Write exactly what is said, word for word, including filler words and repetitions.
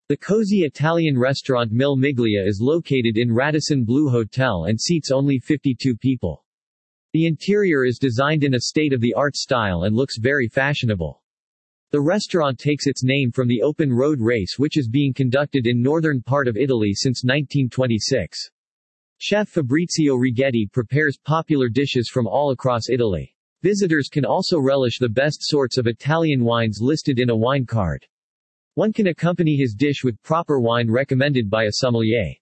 The cozy Italian restaurant Mille Miglia is located in Radisson Blu Hotel and seats only fifty-two people. The interior is designed in a state-of-the-art style and looks very fashionable. The restaurant takes its name from the open road race which is being conducted in northern part of Italy since nineteen twenty-six. Chef Fabrizio Righetti prepares popular dishes from all across Italy. Visitors can also relish the best sorts of Italian wines listed in a wine card. One can accompany his dish with proper wine recommended by a sommelier.